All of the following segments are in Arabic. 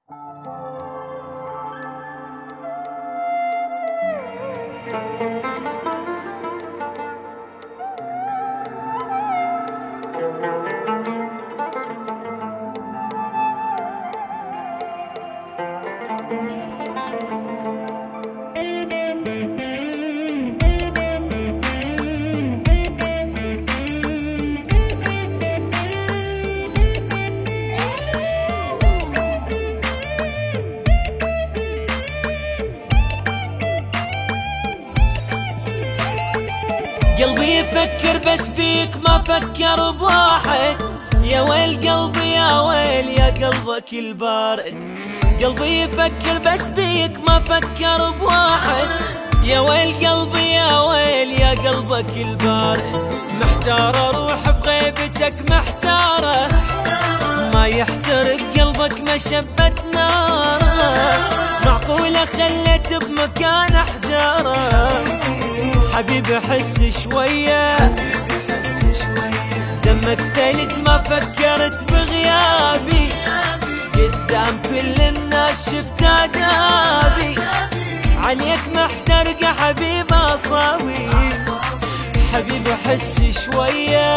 قلبي يفكر بس فيك ما فكر بواحد، يا ويل قلبي يا ويل يا قلبك البارد. قلبي يفكر بس فيك ما فكر بواحد، يا ويل قلبي يا ويل يا قلبك البارد. محتار اروح بغيبتك محتارة، ما يحترق قلبك مشبة ناره. معقولة خليت بمكان احجاره، حبيبي حس شوية دمك ثلج ما فكرت بغيابي. قدام كل الناس شفت آدابي، عليك محترقة حبيبي أصاوي. حبيبي حس شوية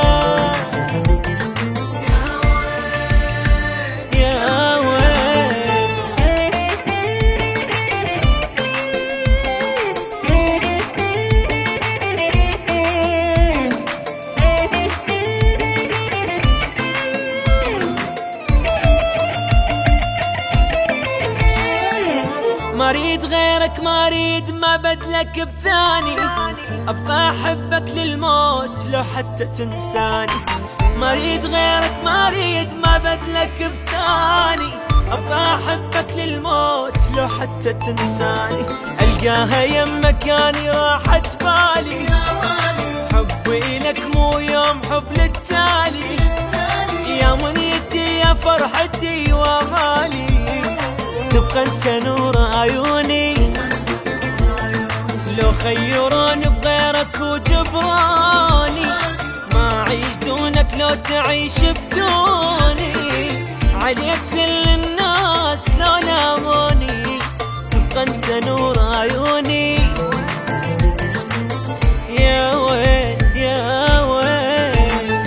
يا ويل. ما اريد غيرك ما اريد ما بدلك بثاني، ابقى احبك للموت لو حتى تنساني. ما اريد غيرك ما اريد ما بدلك بثاني، ابقى احبك للموت لو حتى تنساني. القاها يمك اني راحت بالي، حبي لك مو يوم حب للتالي. يا منيتي يا فرحتي وامالي، تبقى انت نور عيوني. لو خيروني بغيرك وجبراني، ما اعيش دونك لو تعيش بدوني. عليك كل الناس لو لاموني، تبقى انت نور عيوني. يا ويل يا ويل.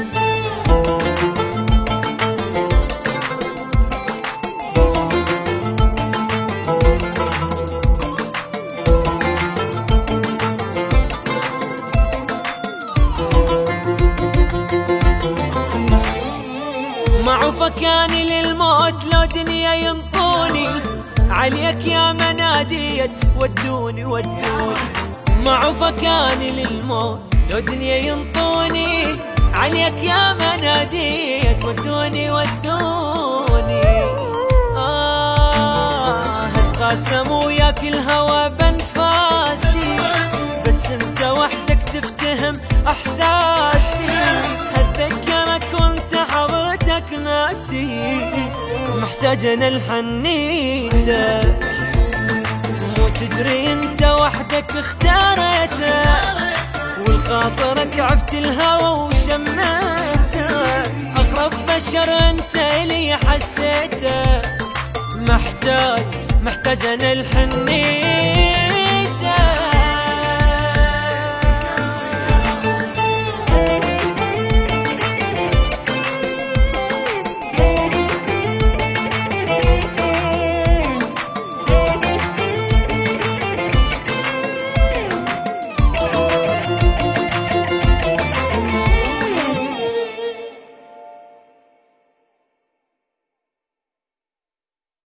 معوفك اني للموت لو دنيا ينطوني، عليك يا مناديت ودوني ودوني. معوفك اني للموت لو دنيا ينطوني، عليك يا مناديت ودوني ودوني. اتقاسم وياك الهوى بانفاسي، بس انت وحدك تفتهم احساسي. اتذكرك وانت حضرتك ناسي، محتاج انا لحنيتك. مو تدري انت وحدك اختاريتك، والخاطرك عفت الهوى وشميته. اقرب بشر انت الي حسيته، محتاج انا لحنيتك.